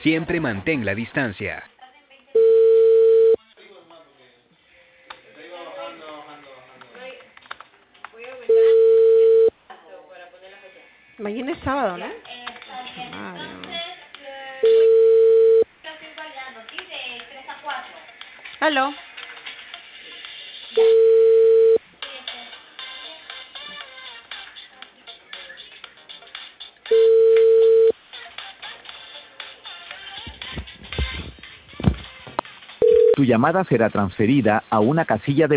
Siempre mantén la distancia. Mañana es sábado, ¿no? Madre. ¿Aló? Tu llamada será transferida a una casilla de